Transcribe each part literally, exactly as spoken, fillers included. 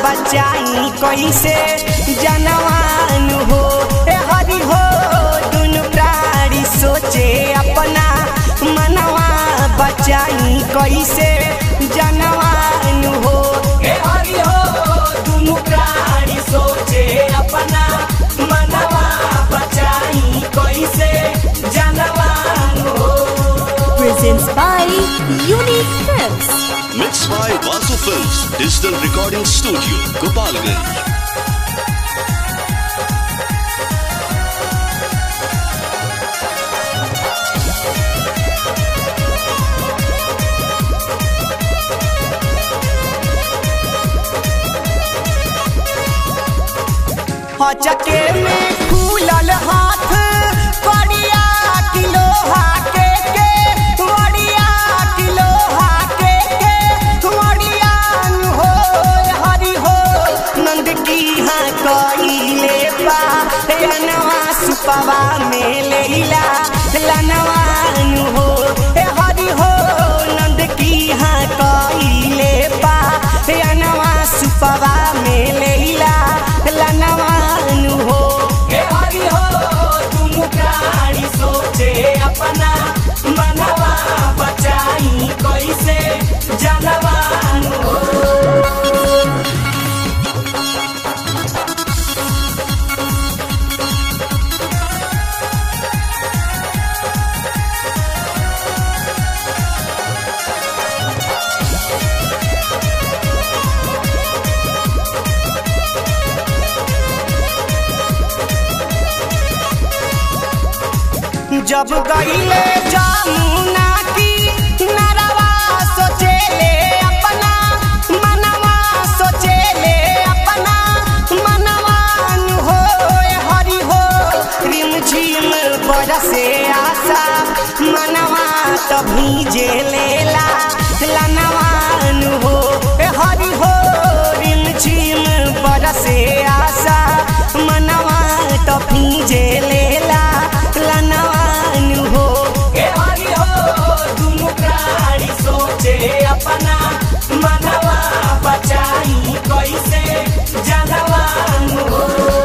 बचाई कैसे जनवान हो ए हरि हो दुनु प्राणी सोचे अपना मनवा बचाई कैसे जनवान हो ए हरि हो दुनु प्राणी सोचे अपना मनवा बचाई कैसे जनवान हो। Presents by Unique Films. Mixed by Vasu Films, Digital Recording Studio, Gopalganj. चके में खुलल हाथ कड़िया किलो हाके के वड़िया किलो हाके के वड़िया हो हरि हो नंद की हाँ कइले बा लनवा सुपवा में लेला लनवान हो ए हरि हो नंद की हाँ कइले बा लनवा सुपवा में लेला लनवान हो ए हरि हो तुम प्राणी सोचे अपना मनवा बचाई कैसे जनवान हो। जब गईले जामुना की नरवा सोचेले अपना मनवा सोचेले अपना मनवान हो हरि हो रिम झिम बरसे आशा मनवा तभी जे लेला लनवान हो हरि हो रिम झिम बरसे आशा मनवा तभी जे लेला लनवान हो ए हरि हो तुम प्राणी सोचे अपना मनवा बचाई कैसे जनवान हो।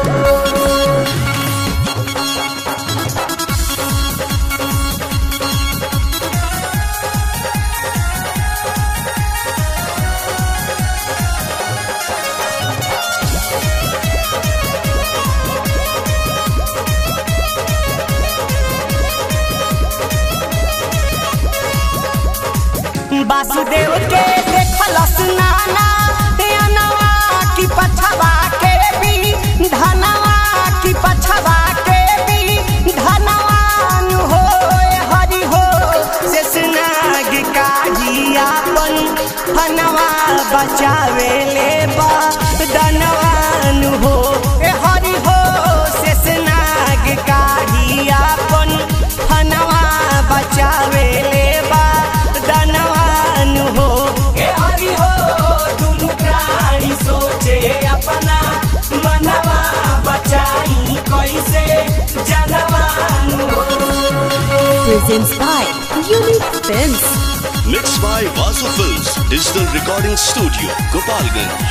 वासुदेव के देखलस नाना अनवा की पछवा के भी धनवा की पछवा के भी धनवान हो हरि हो शेषनाग काजी आपन हनवा बचावे ले बा धनवान हो ए हरि हो शेषनाग काजी आपन हनवा बचावे ले बा धनवान हो ए हरि हो तुम प्राणी सोचे अपना मनवा बचाई कैसे जनवान हो। Presents by Unique Films. Mixed by Vasu Films, Digital Recording Studio, Gopalganj.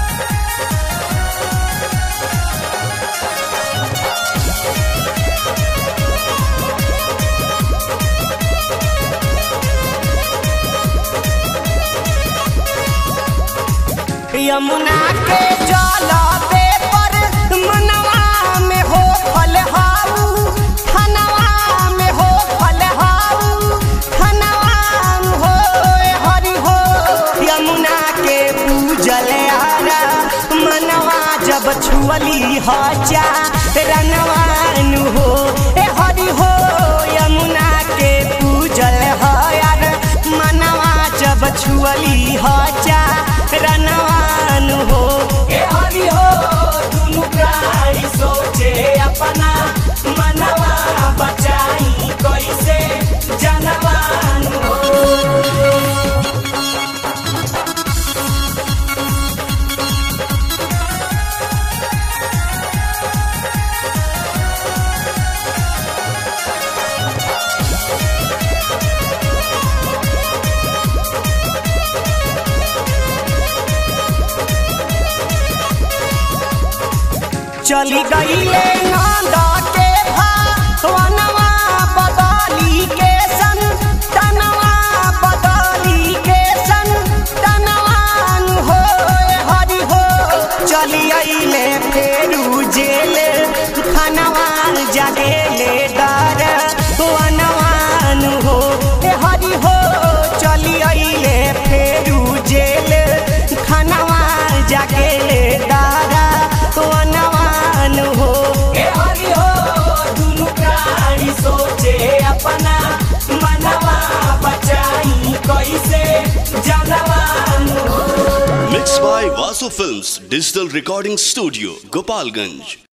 Yamuna के जल दे पर मनवा में हो फल हाऊ धनवा में हो फल हाऊ धनवान हो हरि हो यमुना के पूजल आरा मनवा जब छुअली हचा रनवान हो ए हरि हो यमुना के पूजल हयार मनवा जब छुअली हचा रनवान हो ए हरि हो तुम प्राणी सोचे अपना मनवा बचाई कैसे जनवान हो। चली गईले नंद के भवनवा बदली के सन तनवा बदली के सन तनवान हो हरि हो चली अइले फेरू जेले खनवा जगेले डर वनवान हो हरि हो चली अइले फेरू जेले खनवा जगेले डर वनवान हो हरि हो दुनु प्राणी सोचे अपना मनवा बचाई कैसे जनवान हो। Mixed by Vasu Films Digital Recording Studio, Gopalganj.